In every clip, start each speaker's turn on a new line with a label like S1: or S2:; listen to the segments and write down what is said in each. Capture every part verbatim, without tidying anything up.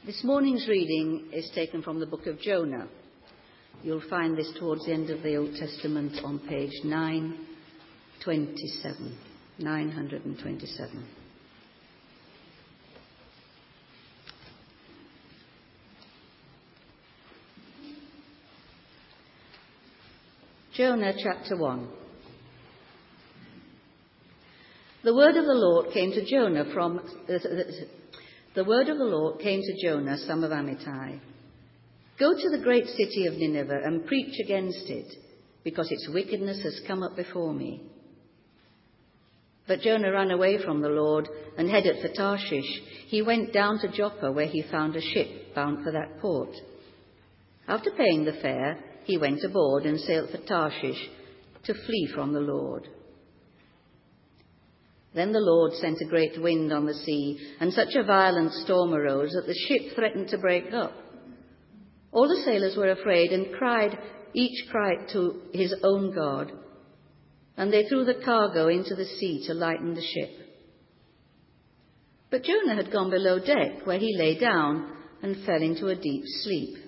S1: This morning's reading is taken from the book of Jonah. You'll find this towards the end of the Old Testament on page nine twenty-seven. nine twenty-seven. Jonah chapter one. The word of the Lord came to Jonah from uh, the word of the Lord came to Jonah, son of Amittai. Go to the great city of Nineveh and preach against it, because its wickedness has come up before me. But Jonah ran away from the Lord and headed for Tarshish. He went down to Joppa, where he found a ship bound for that port. After paying the fare, he went aboard and sailed for Tarshish to flee from the Lord. Then the Lord sent a great wind on the sea, and such a violent storm arose that the ship threatened to break up. All the sailors were afraid and cried, each cried to his own god, and they threw the cargo into the sea to lighten the ship. But Jonah had gone below deck, where he lay down and fell into a deep sleep.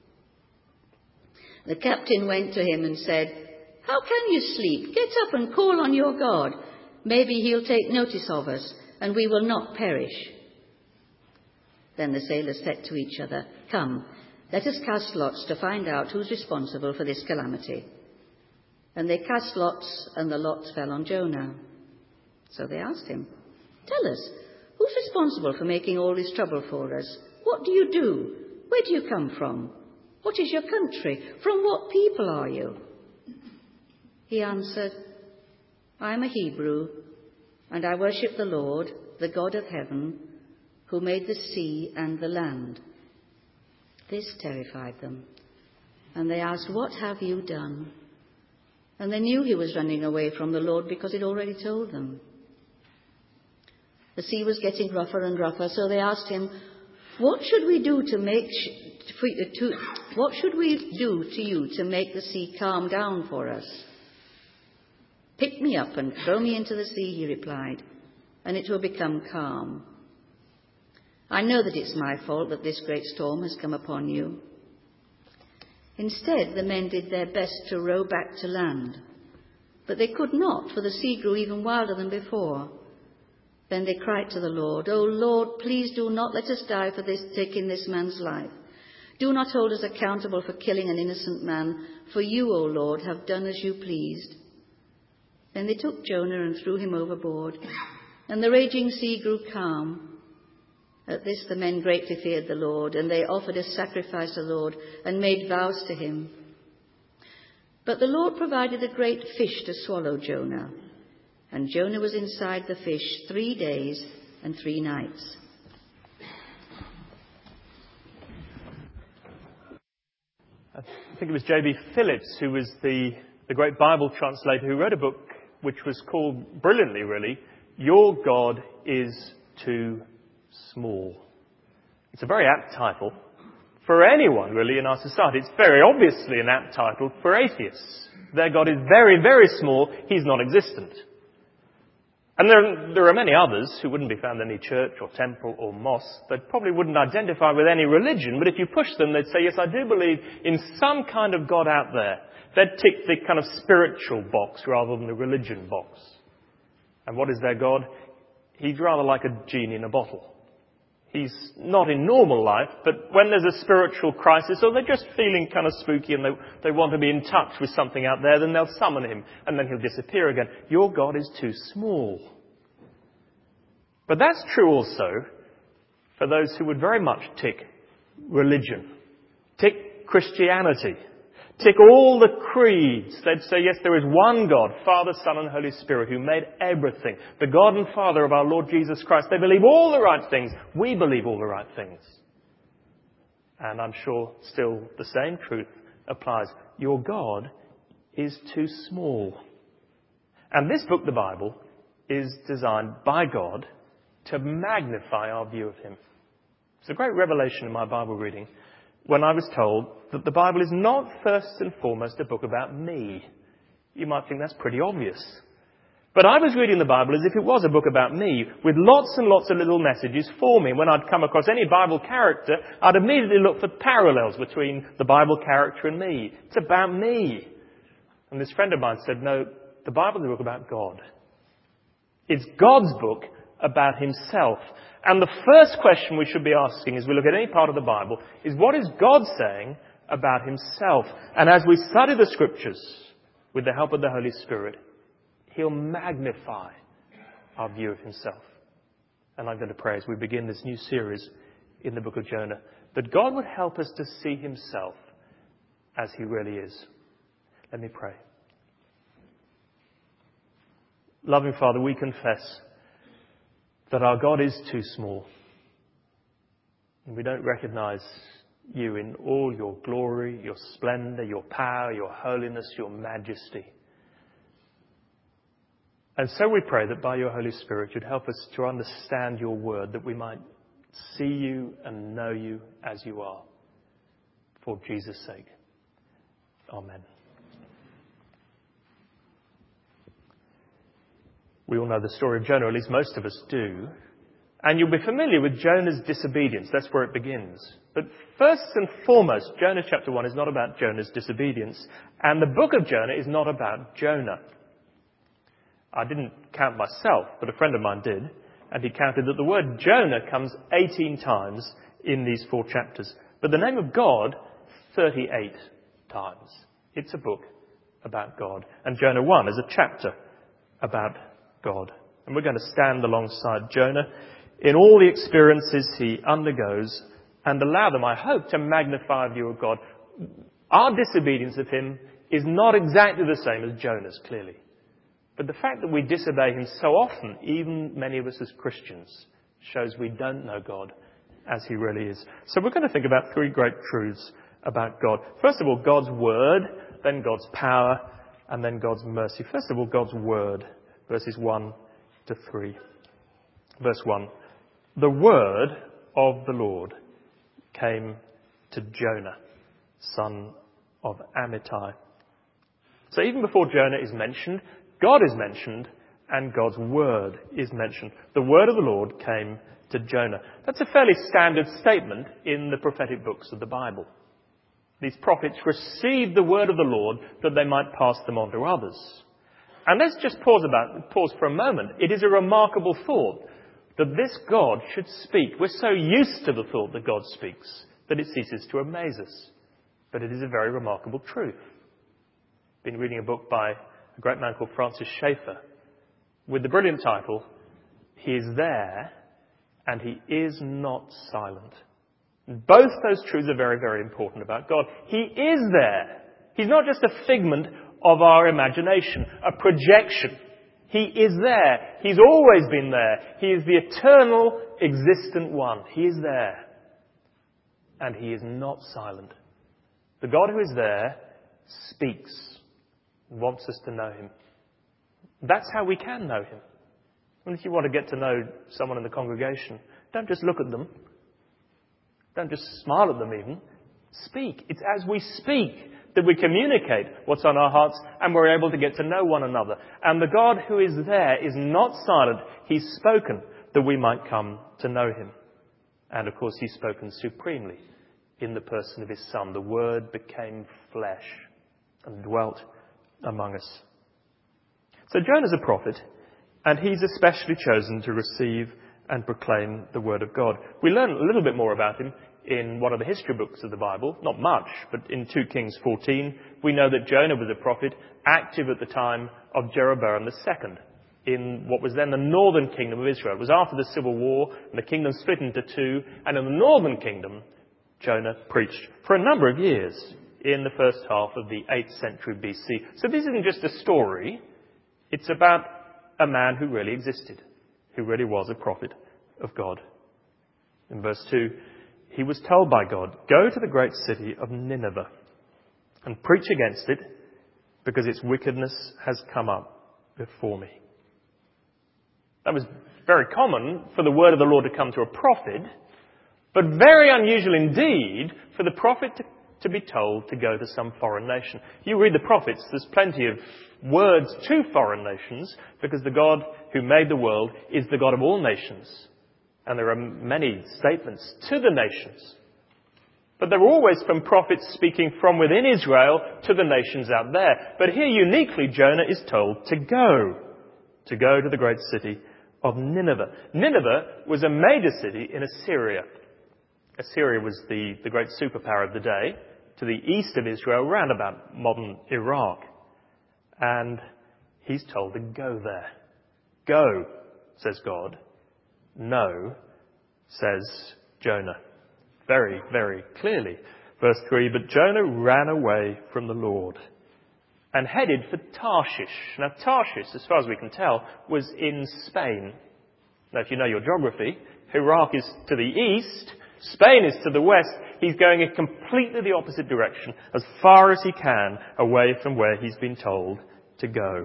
S1: The captain went to him and said, "How can you sleep? Get up and call on your God. Maybe he'll take notice of us, and we will not perish." Then the sailors said to each other, "Come, let us cast lots to find out who's responsible for this calamity." And they cast lots, and the lots fell on Jonah. So they asked him, "Tell us, who's responsible for making all this trouble for us? What do you do? Where do you come from? What is your country? From what people are you?" He answered, "I am a Hebrew, and I worship the Lord, the God of heaven, who made the sea and the land." This terrified them, and they asked, "What have you done?" And they knew he was running away from the Lord, because he'd already told them. The sea was getting rougher and rougher, so they asked him, "What should we do to make sh- for, to, what should we do to you to make the sea calm down for us?" "Pick me up and throw me into the sea," he replied, "and it will become calm. I know that it's my fault that this great storm has come upon you." Instead, the men did their best to row back to land, but they could not, for the sea grew even wilder than before. Then they cried to the Lord, "O Lord, please do not let us die for this, taking this man's life. Do not hold us accountable for killing an innocent man, for you, O Lord, have done as you pleased." Then they took Jonah and threw him overboard, and the raging sea grew calm. At this the men greatly feared the Lord, and they offered a sacrifice to the Lord and made vows to him. But the Lord provided a great fish to swallow Jonah, and Jonah was inside the fish three days and three nights.
S2: I think it was J B Phillips who was the, the great Bible translator who wrote a book which was called, brilliantly really, "Your God is Too Small." It's a very apt title for anyone really in our society. It's very obviously an apt title for atheists. Their God is very, very small. He's non-existent. And there, there are many others who wouldn't be found in any church or temple or mosque. They probably wouldn't identify with any religion, but if you push them, they'd say, "Yes, I do believe in some kind of God out there." They'd tick the kind of spiritual box rather than the religion box. And what is their God? He's rather like a genie in a bottle. He's not in normal life, but when there's a spiritual crisis or they're just feeling kind of spooky and they, they want to be in touch with something out there, then they'll summon him and then he'll disappear again. Your God is too small. But that's true also for those who would very much tick religion, tick Christianity, tick all the creeds. They'd say, yes, there is one God, Father, Son and Holy Spirit, who made everything. The God and Father of our Lord Jesus Christ. They believe all the right things. We believe all the right things. And I'm sure still the same truth applies. Your God is too small. And this book, the Bible, is designed by God to magnify our view of him. It's a great revelation in my Bible reading when I was told that the Bible is not first and foremost a book about me. You might think that's pretty obvious. But I was reading the Bible as if it was a book about me, with lots and lots of little messages for me. When I'd come across any Bible character, I'd immediately look for parallels between the Bible character and me. It's about me. And this friend of mine said, no, the Bible is a book about God. It's God's book about himself. And the first question we should be asking as we look at any part of the Bible is, what is God saying about himself? And as we study the Scriptures with the help of the Holy Spirit, he'll magnify our view of himself. And I'm going to pray as we begin this new series in the book of Jonah, that God would help us to see himself as he really is. Let me pray. Loving Father, we confess that our God is too small. And we don't recognize you in all your glory, your splendor, your power, your holiness, your majesty. And so we pray that by your Holy Spirit you'd help us to understand your word, that we might see you and know you as you are. For Jesus' sake. Amen. We all know the story of Jonah, at least most of us do. And you'll be familiar with Jonah's disobedience. That's where it begins. But first and foremost, Jonah chapter one is not about Jonah's disobedience. And the book of Jonah is not about Jonah. I didn't count myself, but a friend of mine did. And he counted that the word Jonah comes eighteen times in these four chapters. But the name of God, thirty-eight times. It's a book about God. And Jonah one is a chapter about God. And we're going to stand alongside Jonah in all the experiences he undergoes and allow them, I hope, to magnify our view of God. Our disobedience of him is not exactly the same as Jonah's, clearly. But the fact that we disobey him so often, even many of us as Christians, shows we don't know God as he really is. So we're going to think about three great truths about God. First of all, God's word, then God's power, and then God's mercy. First of all, God's word, verses one to three. Verse one. The word of the Lord came to Jonah, son of Amittai. So even before Jonah is mentioned, God is mentioned and God's word is mentioned. The word of the Lord came to Jonah. That's a fairly standard statement in the prophetic books of the Bible. These prophets received the word of the Lord that they might pass them on to others. And let's just pause about pause for a moment. It is a remarkable thought that this God should speak. We're so used to the thought that God speaks that it ceases to amaze us. But it is a very remarkable truth. I've been reading a book by a great man called Francis Schaeffer with the brilliant title, He is there and He is not silent. Both those truths are very, very important about God. He is there. He's not just a figment of our imagination, a projection. He is there. He's always been there. He is the eternal, existent one. He is there. And He is not silent. The God who is there speaks, wants us to know Him. That's how we can know Him. And if you want to get to know someone in the congregation, don't just look at them. Don't just smile at them even. Speak. It's as we speak that we communicate what's on our hearts and we're able to get to know one another. And the God who is there is not silent. He's spoken that we might come to know Him. And of course He's spoken supremely in the person of His Son. The Word became flesh and dwelt among us. So Jonah's a prophet, and he's especially chosen to receive and proclaim the Word of God. We learn a little bit more about him in one of the history books of the Bible. Not much, but in Second Kings fourteen, we know that Jonah was a prophet active at the time of Jeroboam the Second in what was then the northern kingdom of Israel. It was after the civil war, and the kingdom split into two, and in the northern kingdom, Jonah preached for a number of years in the first half of the eighth century B C. So this isn't just a story. It's about a man who really existed, who really was a prophet of God. In verse two, he was told by God, "Go to the great city of Nineveh and preach against it, because its wickedness has come up before me." That was very common for the word of the Lord to come to a prophet, but very unusual indeed for the prophet to to be told to go to some foreign nation. You read the prophets, there's plenty of words to foreign nations, because the God who made the world is the God of all nations. And there are many statements to the nations. But they're always from prophets speaking from within Israel to the nations out there. But here uniquely Jonah is told to go, to go to the great city of Nineveh. Nineveh was a major city in Assyria. Assyria was the, the great superpower of the day, to the east of Israel, round about modern Iraq. And he's told to go there. Go, says God. No, says Jonah. Very, very clearly. Verse three, but Jonah ran away from the Lord and headed for Tarshish. Now Tarshish, as far as we can tell, was in Spain. Now if you know your geography, Iraq is to the east, Spain is to the west. He's going in completely the opposite direction, as far as he can, away from where he's been told to go.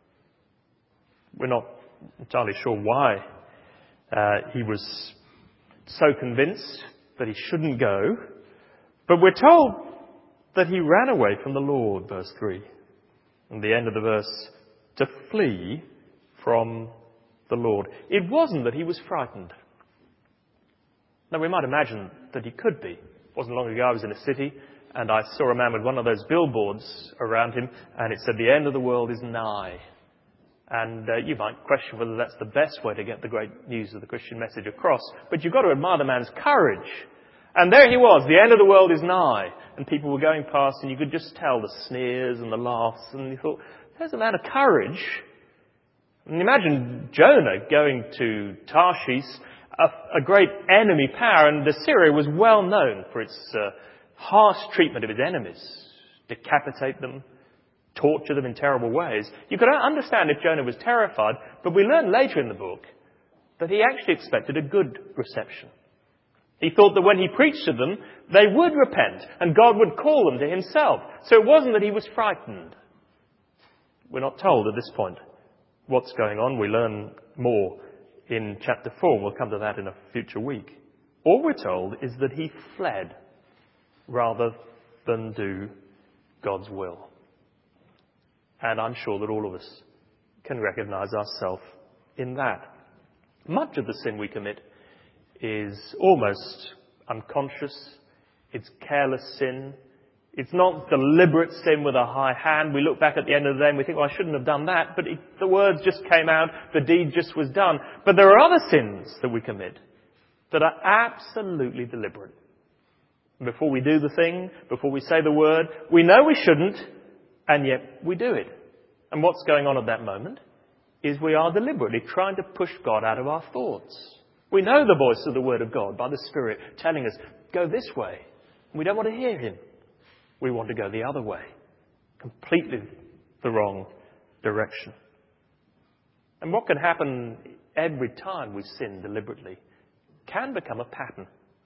S2: We're not entirely sure why uh, he was so convinced that he shouldn't go, but we're told that he ran away from the Lord, verse three. And the end of the verse, to flee from the Lord. It wasn't that he was frightened. Now, we might imagine that he could be. It wasn't long ago I was in a city and I saw a man with one of those billboards around him and it said, the end of the world is nigh. And uh, you might question whether that's the best way to get the great news of the Christian message across. But you've got to admire the man's courage. And there he was, the end of the world is nigh. And people were going past and you could just tell the sneers and the laughs. And you thought, there's a man of courage. And imagine Jonah going to Tarshish, a, a great enemy power. And Assyria was well known for its uh, harsh treatment of its enemies. Decapitate them. Torture them in terrible ways. You could understand if Jonah was terrified, but we learn later in the book that he actually expected a good reception. He thought that when he preached to them, they would repent and God would call them to himself. So it wasn't that he was frightened. We're not told at this point what's going on. We learn more in chapter four, and we'll come to that in a future week. All we're told is that he fled rather than do God's will. And I'm sure that all of us can recognize ourselves in that. Much of the sin we commit is almost unconscious. It's careless sin. It's not deliberate sin with a high hand. We look back at the end of the day and we think, well, I shouldn't have done that. But it, the words just came out. The deed just was done. But there are other sins that we commit that are absolutely deliberate. Before we do the thing, before we say the word, we know we shouldn't. And yet we do it. And what's going on at that moment is we are deliberately trying to push God out of our thoughts. We know the voice of the Word of God by the Spirit telling us, go this way. We don't want to hear Him. We want to go the other way. Completely the wrong direction. And what can happen every time we sin deliberately can become a pattern.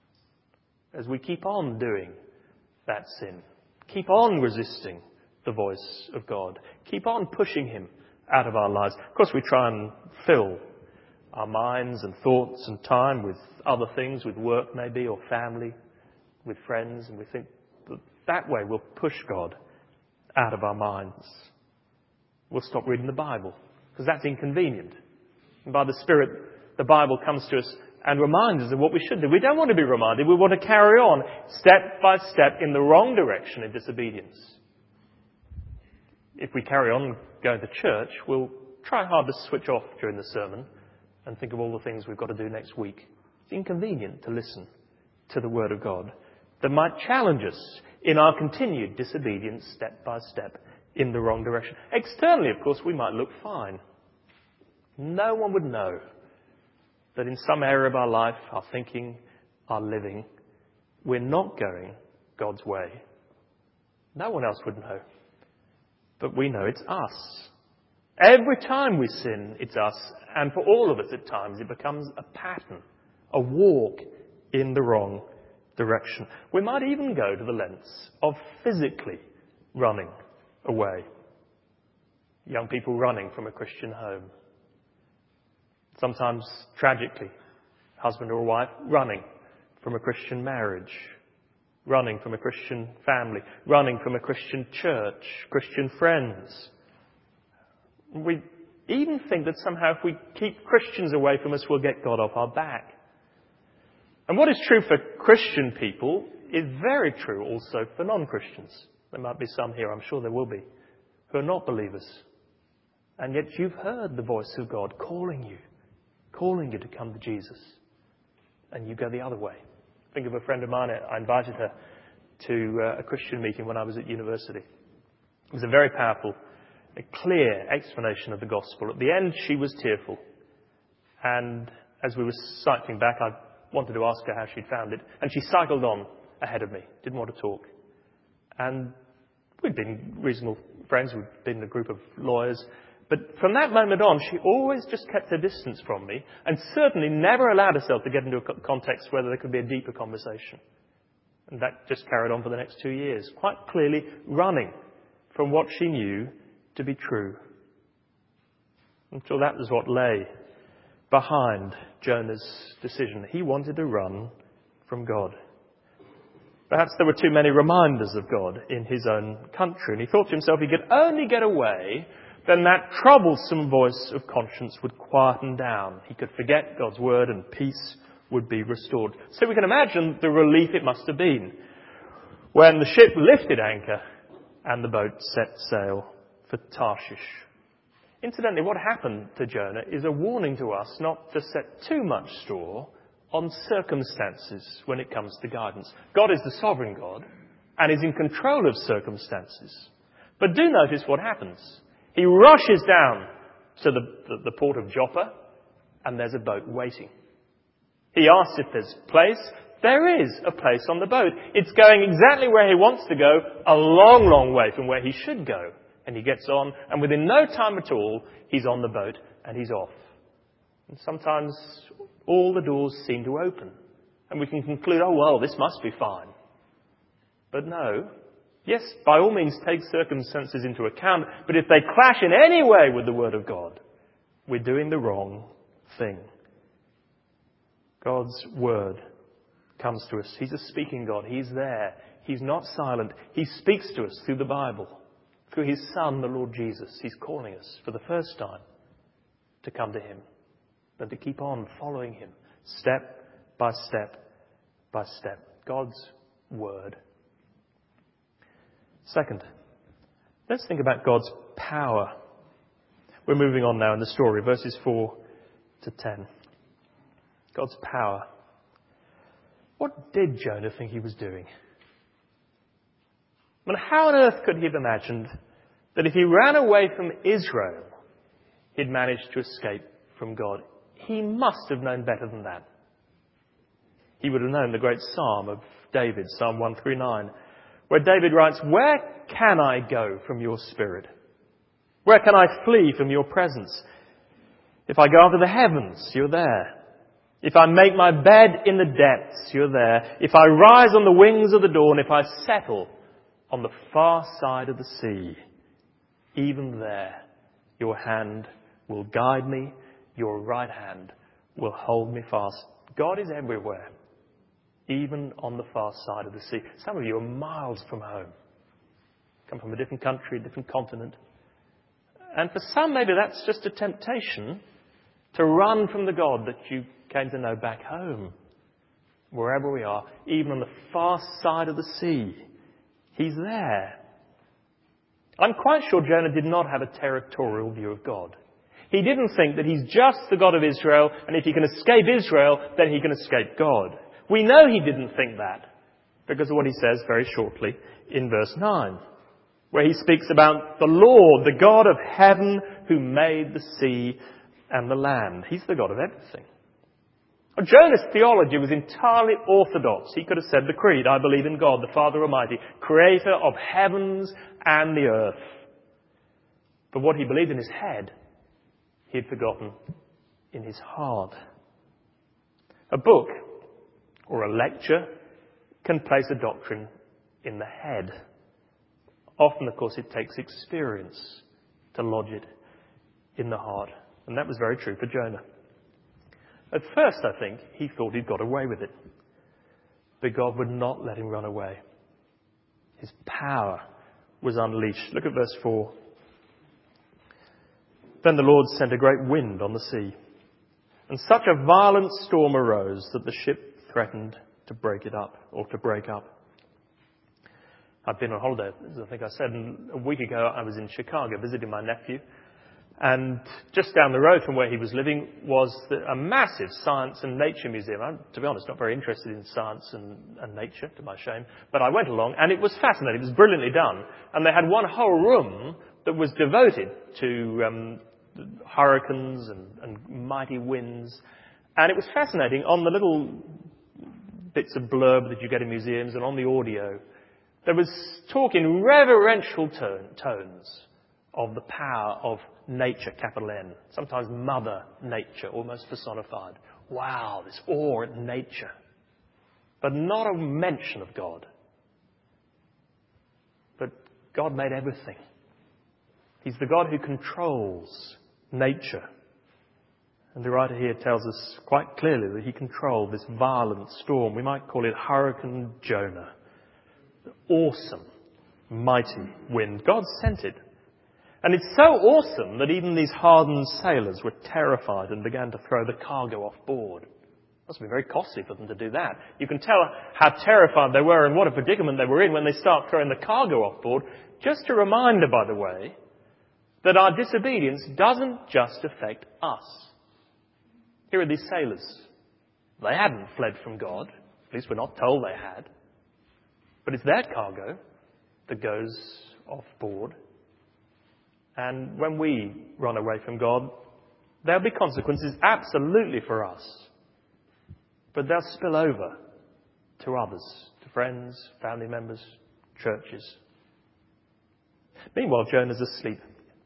S2: As we keep on doing that sin. Keep on resisting the voice of God. Keep on pushing Him out of our lives. Of course, we try and fill our minds and thoughts and time with other things, with work maybe, or family, with friends, and we think that that way we'll push God out of our minds. We'll stop reading the Bible, because that's inconvenient. And by the Spirit, the Bible comes to us and reminds us of what we should do. We don't want to be reminded. We want to carry on step by step in the wrong direction in disobedience. If we carry on going to church, we'll try hard to switch off during the sermon and think of all the things we've got to do next week. It's inconvenient to listen to the Word of God that might challenge us in our continued disobedience step by step in the wrong direction. Externally, of course, we might look fine. No one would know that in some area of our life, our thinking, our living, we're not going God's way. No one else would know. But we know it's us. Every time we sin, it's us. And for all of us at times, it becomes a pattern, a walk in the wrong direction. We might even go to the lengths of physically running away. Young people running from a Christian home. Sometimes, tragically, husband or wife running from a Christian marriage. running from a Christian family, running from a Christian church, Christian friends. We even think that somehow if we keep Christians away from us, we'll get God off our back. And what is true for Christian people is very true also for non-Christians. There might be some here, I'm sure there will be, who are not believers. And yet you've heard the voice of God calling you, calling you to come to Jesus. And you go the other way. Think of a friend of mine, I invited her to uh, a Christian meeting when I was at university. It was a very powerful, a clear explanation of the gospel. At the end, she was tearful. And as we were cycling back, I wanted to ask her how she'd found it. And she cycled on ahead of me, didn't want to talk. And we'd been reasonable friends, we'd been a group of lawyers. But from that moment on, she always just kept her distance from me and certainly never allowed herself to get into a context where there could be a deeper conversation. And that just carried on for the next two years, quite clearly running from what she knew to be true. I'm sure that was what lay behind Jonah's decision. He wanted to run from God. Perhaps there were too many reminders of God in his own country, and he thought to himself he could only get away, then that troublesome voice of conscience would quieten down. He could forget God's word and peace would be restored. So we can imagine the relief it must have been when the ship lifted anchor and the boat set sail for Tarshish. Incidentally, what happened to Jonah is a warning to us not to set too much store on circumstances when it comes to guidance. God is the sovereign God and is in control of circumstances. But do notice what happens. He rushes down to the, the, the port of Joppa and there's a boat waiting. He asks if there's a place. There is a place on the boat. It's going exactly where he wants to go, a long, long way from where he should go. And he gets on, and within no time at all, he's on the boat and he's off. And sometimes all the doors seem to open. And we can conclude, oh, well, this must be fine. But no. Yes, by all means, take circumstances into account. But if they clash in any way with the Word of God, we're doing the wrong thing. God's Word comes to us. He's a speaking God. He's there. He's not silent. He speaks to us through the Bible. Through His Son, the Lord Jesus. He's calling us for the first time to come to Him. And to keep on following Him. Step by step by step. God's Word. Second, let's think about God's power. We're moving on now in the story, verses four to ten. God's power. What did Jonah think he was doing? I mean, how on earth could he have imagined that if he ran away from Israel, he'd manage to escape from God? He must have known better than that. He would have known the great psalm of David, Psalm one thirty-nine, where David writes, "Where can I go from your spirit? Where can I flee from your presence? If I go up to the heavens, you're there. If I make my bed in the depths, you're there. If I rise on the wings of the dawn, if I settle on the far side of the sea, even there your hand will guide me, your right hand will hold me fast." God is everywhere, even on the far side of the sea. Some of you are miles from home. Come from a different country, a different continent. And for some, maybe that's just a temptation to run from the God that you came to know back home. Wherever we are, even on the far side of the sea, He's there. I'm quite sure Jonah did not have a territorial view of God. He didn't think that He's just the God of Israel, and if he can escape Israel, then he can escape God. We know he didn't think that because of what he says very shortly in verse nine, where he speaks about the Lord, the God of heaven, who made the sea and the land. He's the God of everything. Jonah's theology was entirely orthodox. He could have said the creed, "I believe in God, the Father Almighty, creator of heavens and the earth." But what he believed in his head, he had forgotten in his heart. A book or a lecture can place a doctrine in the head. Often, of course, it takes experience to lodge it in the heart. And that was very true for Jonah. At first, I think, he thought he'd got away with it. but God would not let him run away. His power was unleashed. Look at verse four. Then the Lord sent a great wind on the sea, and such a violent storm arose that the ship threatened to break it up, or to break up. I've been on holiday, as I think I said, and a week ago I was in Chicago visiting my nephew. And just down the road from where he was living was the, a massive science and nature museum. I'm, to be honest, not very interested in science and, and nature, to my shame. But I went along, and it was fascinating. It was brilliantly done. And they had one whole room that was devoted to um, hurricanes and, and mighty winds. And it was fascinating. On the little bits of blurb that you get in museums and on the audio, there was talk in reverential tone, tones of the power of nature, capital N, sometimes Mother Nature, almost personified. Wow, this awe at nature. But not a mention of God. But God made everything. He's the God who controls nature. And the writer here tells us quite clearly that he controlled this violent storm. We might call it Hurricane Jonah. Awesome, mighty wind. God sent it. And it's so awesome that even these hardened sailors were terrified and began to throw the cargo off board. It must have been very costly for them to do that. You can tell how terrified they were and what a predicament they were in when they start throwing the cargo off board. Just a reminder, by the way, that our disobedience doesn't just affect us. Here are these sailors. They hadn't fled from God. At least we're not told they had. But it's their cargo that goes off board. And when we run away from God, there'll be consequences absolutely for us. But they'll spill over to others, to friends, family members, churches. Meanwhile, Jonah's asleep.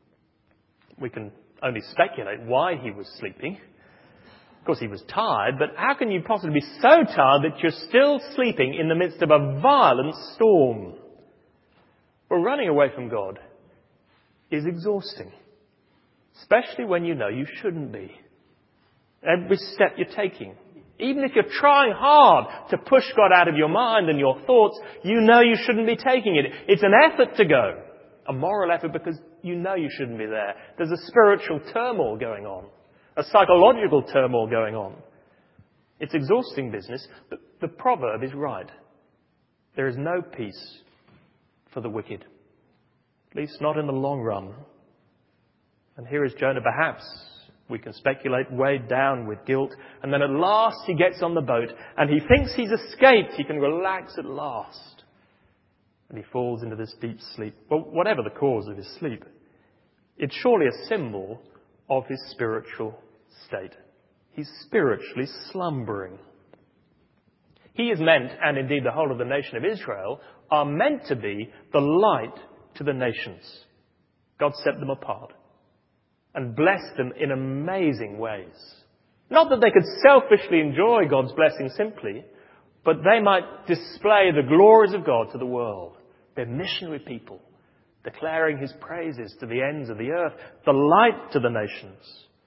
S2: We can only speculate why he was sleeping. Of course, he was tired, but how can you possibly be so tired that you're still sleeping in the midst of a violent storm? Well, running away from God is exhausting, especially when you know you shouldn't be. Every step you're taking, even if you're trying hard to push God out of your mind and your thoughts, you know you shouldn't be taking it. It's an effort to go, a moral effort, because you know you shouldn't be there. There's a spiritual turmoil going on, a psychological turmoil going on. It's exhausting business, but the proverb is right. There is no peace for the wicked. At least not in the long run. And here is Jonah, perhaps, we can speculate, weighed down with guilt. And then at last he gets on the boat and he thinks he's escaped. He can relax at last. And he falls into this deep sleep. Well, whatever the cause of his sleep, it's surely a symbol of his spiritual state. He's spiritually slumbering. He is meant, and indeed the whole of the nation of Israel, are meant to be the light to the nations. God set them apart and blessed them in amazing ways. Not that they could selfishly enjoy God's blessing simply, but they might display the glories of God to the world. They're missionary people, declaring his praises to the ends of the earth, the light to the nations.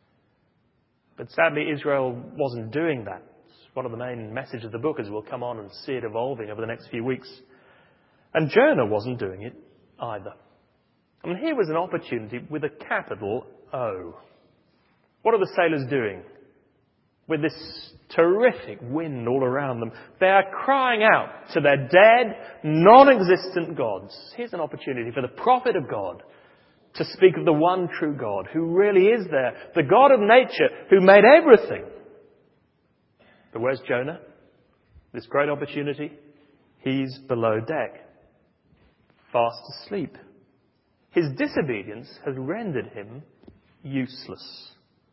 S2: But sadly, Israel wasn't doing that. It's one of the main messages of the book, as we'll come on and see it evolving over the next few weeks. And Jonah wasn't doing it either. I mean, here was an opportunity with a capital O. What are the sailors doing? With this terrific wind all around them, they are crying out to their dead, non-existent gods. Here's an opportunity for the prophet of God to speak of the one true God who really is there, the God of nature who made everything. But where's Jonah? This great opportunity? He's below deck, fast asleep. His disobedience has rendered him useless.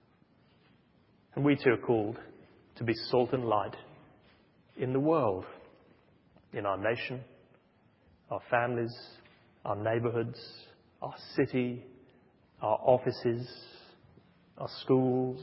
S2: And we too are called to be salt and light in the world, in our nation, our families, our neighbourhoods, our city, our offices, our schools.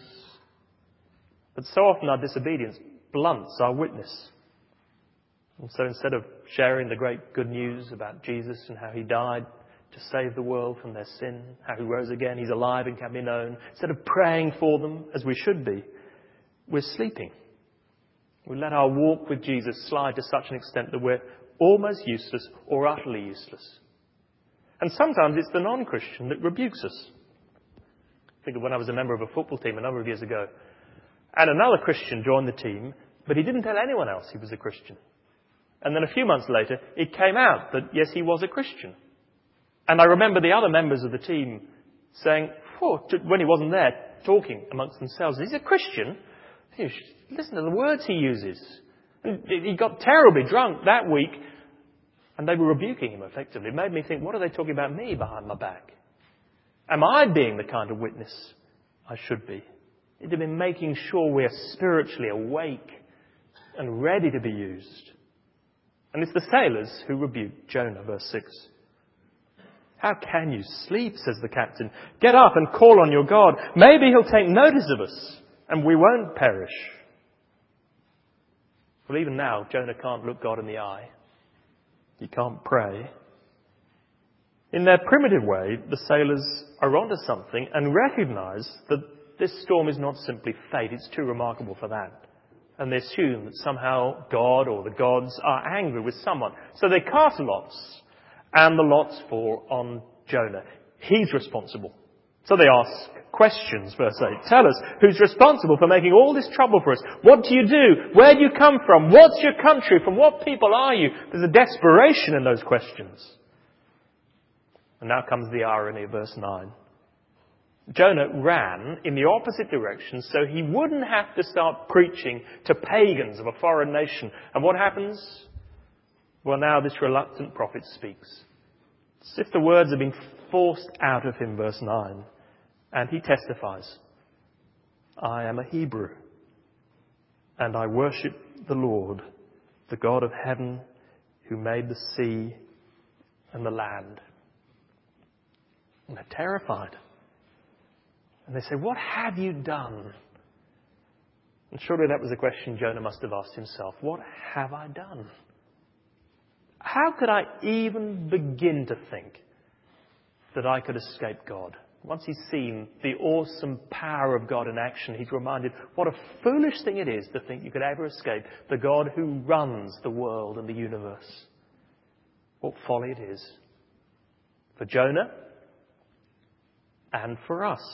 S2: But so often our disobedience blunts our witness. And so instead of sharing the great good news about Jesus and how he died to save the world from their sin, how he rose again, he's alive and can be known, instead of praying for them as we should be, we're sleeping. We let our walk with Jesus slide to such an extent that we're almost useless or utterly useless. And sometimes it's the non-Christian that rebukes us. Think of when I was a member of a football team a number of years ago. And another Christian joined the team, but he didn't tell anyone else he was a Christian. And then a few months later, it came out that, yes, he was a Christian. And I remember the other members of the team saying, oh, when he wasn't there, talking amongst themselves, he's a Christian? Listen to the words he uses. And he got terribly drunk that week, and they were rebuking him effectively. It made me think, what are they talking about me behind my back? Am I being the kind of witness I should be? It had been making sure we're spiritually awake and ready to be used. And it's the sailors who rebuke Jonah, verse six. How can you sleep, says the captain. Get up and call on your God. Maybe he'll take notice of us and we won't perish. Well, even now, Jonah can't look God in the eye. He can't pray. In their primitive way, the sailors are onto something and recognise that this storm is not simply fate. It's too remarkable for that. And they assume that somehow God or the gods are angry with someone. So they cast lots, and the lots fall on Jonah. He's responsible. So they ask questions, verse eight. Tell us, who's responsible for making all this trouble for us? What do you do? Where do you come from? What's your country? From what people are you? There's a desperation in those questions. And now comes the irony of verse nine. Jonah ran in the opposite direction so he wouldn't have to start preaching to pagans of a foreign nation. And what happens? Well, now this reluctant prophet speaks. It's as if the words have been forced out of him, verse nine. And he testifies, I am a Hebrew, and I worship the Lord, the God of heaven, who made the sea and the land. And they're terrified. And they say, what have you done? And surely that was a question Jonah must have asked himself. What have I done? How could I even begin to think that I could escape God? Once he's seen the awesome power of God in action, he's reminded what a foolish thing it is to think you could ever escape the God who runs the world and the universe. What folly it is. For Jonah and for us.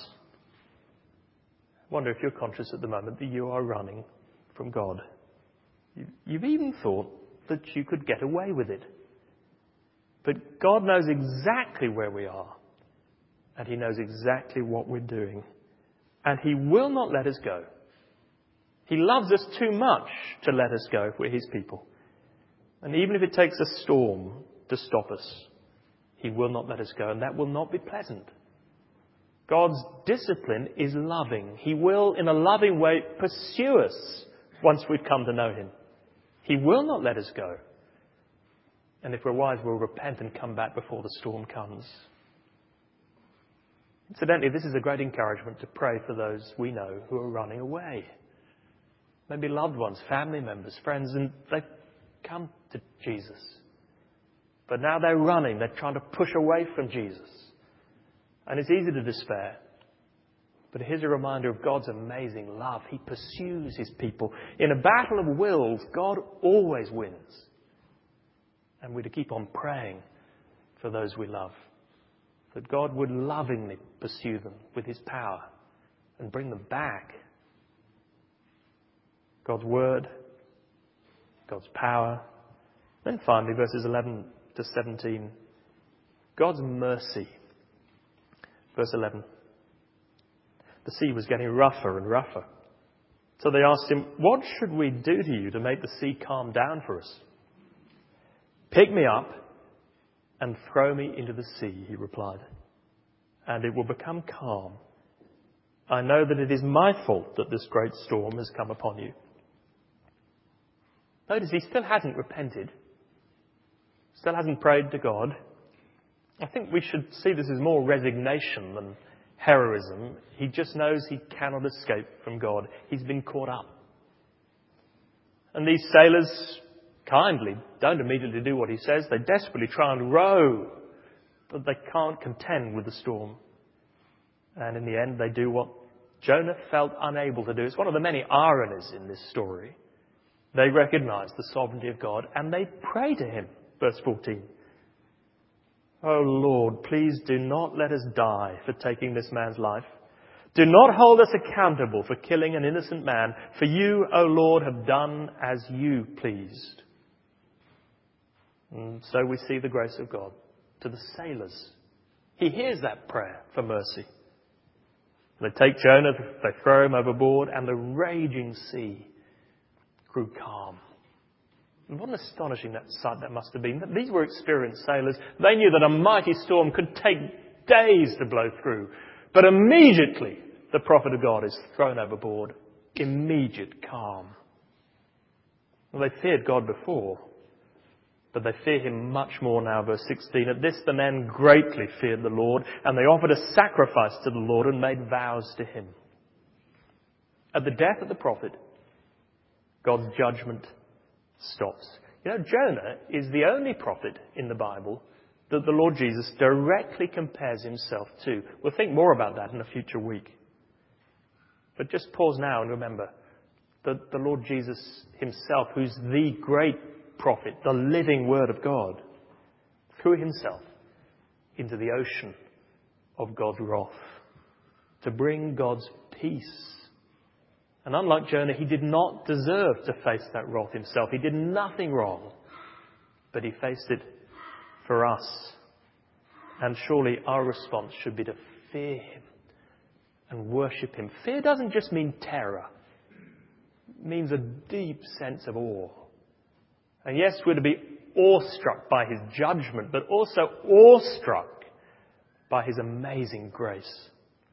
S2: I wonder if you're conscious at the moment that you are running from God. You've even thought that you could get away with it. But God knows exactly where we are. And he knows exactly what we're doing. And he will not let us go. He loves us too much to let us go if we're his people. And even if it takes a storm to stop us, he will not let us go. And that will not be pleasant. God's discipline is loving. He will, in a loving way, pursue us once we've come to know him. He will not let us go. And if we're wise, we'll repent and come back before the storm comes. Incidentally, this is a great encouragement to pray for those we know who are running away. Maybe loved ones, family members, friends, and they've come to Jesus. But now they're running. They're trying to push away from Jesus. And it's easy to despair. But here's a reminder of God's amazing love. He pursues his people. In a battle of wills, God always wins. And we're to keep on praying for those we love. That God would lovingly pursue them with his power and bring them back. God's word, God's power. Then finally, verses eleven to seventeen, God's mercy. Verse eleven. The sea was getting rougher and rougher. So they asked him, what should we do to you to make the sea calm down for us? Pick me up and throw me into the sea, he replied, and it will become calm. I know that it is my fault that this great storm has come upon you. Notice he still hasn't repented. Still hasn't prayed to God. I think we should see this as more resignation than heroism. He just knows he cannot escape from God. He's been caught up. And these sailors kindly don't immediately do what he says. They desperately try and row, but they can't contend with the storm. And in the end, they do what Jonah felt unable to do. It's one of the many ironies in this story. They recognize the sovereignty of God and they pray to him. Verse fourteen. "O Lord, please do not let us die for taking this man's life. Do not hold us accountable for killing an innocent man, for you, O Lord, have done as you pleased." And so we see the grace of God to the sailors. He hears that prayer for mercy. They take Jonah, they throw him overboard, and the raging sea grew calm. And what an astonishing that sight that must have been. These were experienced sailors. They knew that a mighty storm could take days to blow through. But immediately, the prophet of God is thrown overboard. Immediate calm. Well, they feared God before, but they fear him much more now. Verse sixteen, "At this the men greatly feared the Lord, and they offered a sacrifice to the Lord and made vows to him." At the death of the prophet, God's judgment stops. You know, Jonah is the only prophet in the Bible that the Lord Jesus directly compares himself to. We'll think more about that in a future week. But just pause now and remember that the Lord Jesus himself, who's the great prophet, the living word of God, threw himself into the ocean of God's wrath to bring God's peace. And unlike Jonah, he did not deserve to face that wrath himself. He did nothing wrong, but he faced it for us. And surely our response should be to fear him and worship him. Fear doesn't just mean terror. It means a deep sense of awe. And yes, we're to be awestruck by his judgment, but also awestruck by his amazing grace.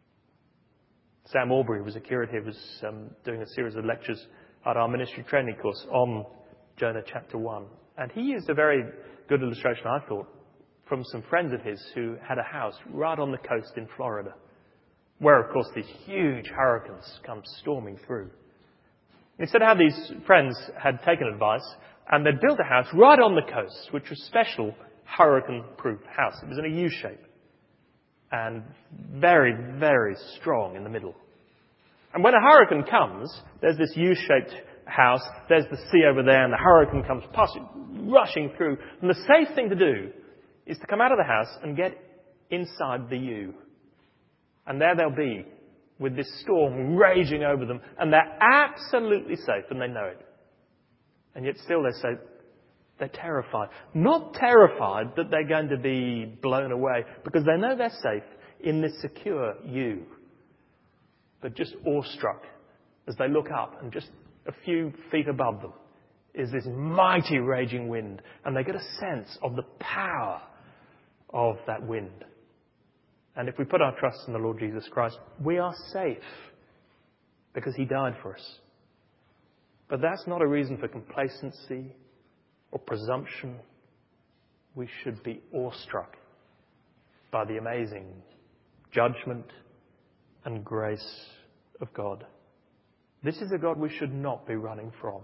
S2: Sam Aubrey was a curate here, was um, doing a series of lectures at our ministry training course on Jonah chapter one. And he used a very good illustration, I thought, from some friends of his who had a house right on the coast in Florida, where, of course, these huge hurricanes come storming through. He said how these friends had taken advice and they'd built a house right on the coast, which was a special hurricane-proof house. It was in a U-shape and very, very strong in the middle. And when a hurricane comes, there's this U-shaped house, there's the sea over there, and the hurricane comes passing, rushing through. And the safe thing to do is to come out of the house and get inside the U. And there they'll be, with this storm raging over them, and they're absolutely safe, and they know it. And yet still they say, they're terrified. Not terrified that they're going to be blown away, because they know they're safe in this secure U. But just awestruck as they look up, and just a few feet above them is this mighty raging wind, and they get a sense of the power of that wind. And if we put our trust in the Lord Jesus Christ, we are safe because he died for us. But that's not a reason for complacency or presumption. We should be awestruck by the amazing judgment and grace of God. This is a God we should not be running from.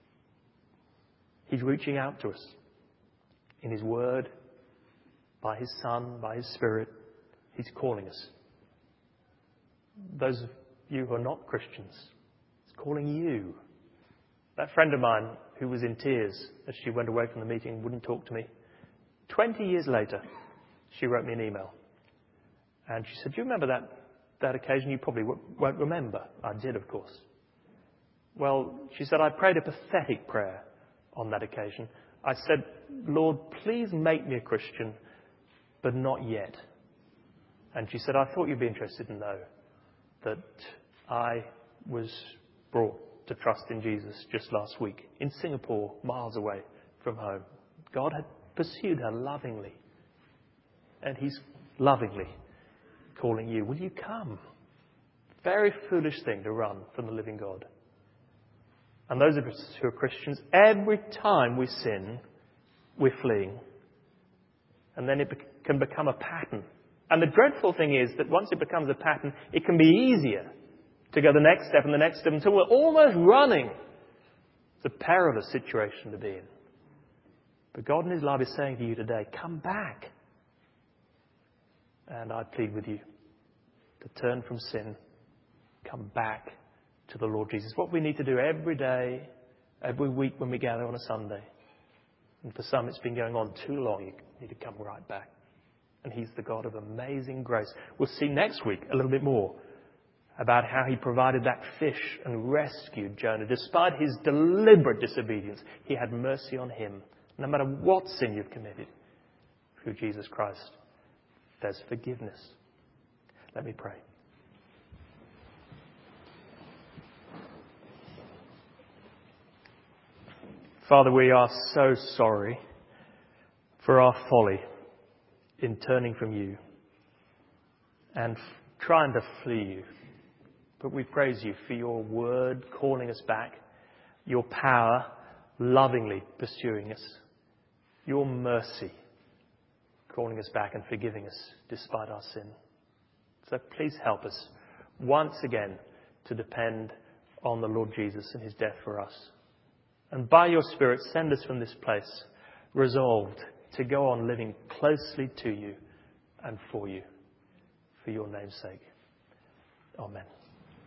S2: He's reaching out to us in his word, by his Son, by his Spirit. He's calling us. Those of you who are not Christians, he's calling you. That friend of mine who was in tears as she went away from the meeting and wouldn't talk to me, twenty years later, she wrote me an email. And she said, "Do you remember that, that occasion?" You probably w- won't remember. I did, of course. Well, she said, "I prayed a pathetic prayer on that occasion. I said, 'Lord, please make me a Christian, but not yet.' And she said, 'I thought you'd be interested to know that I was brought to trust in Jesus just last week in Singapore, miles away from home.' God had pursued her lovingly, and he's lovingly calling you. Will you come? Very foolish thing to run from the living God. And those of us who are Christians, every time we sin, we're fleeing. And then it be- can become a pattern. And the dreadful thing is that once it becomes a pattern, it can be easier to go the next step and the next step until we're almost running. It's a perilous situation to be in. But God in his love is saying to you today, come back. And I plead with you to turn from sin, come back to the Lord Jesus. What we need to do every day every week when we gather on a Sunday. And for some, it's been going on too long. You need to come right back. And he's the God of amazing grace. We'll see next week a little bit more about how he provided that fish and rescued Jonah. Despite his deliberate disobedience, he had mercy on him. No matter what sin you've committed, through Jesus Christ, there's forgiveness. Let me pray. Father, we are so sorry for our folly in turning from you and f- trying to flee you. But we praise you for your word calling us back, your power lovingly pursuing us, your mercy calling us back and forgiving us despite our sin. So please help us once again to depend on the Lord Jesus and his death for us. And by your Spirit, send us from this place resolved to go on living closely to you and for you, for your name's sake. Amen.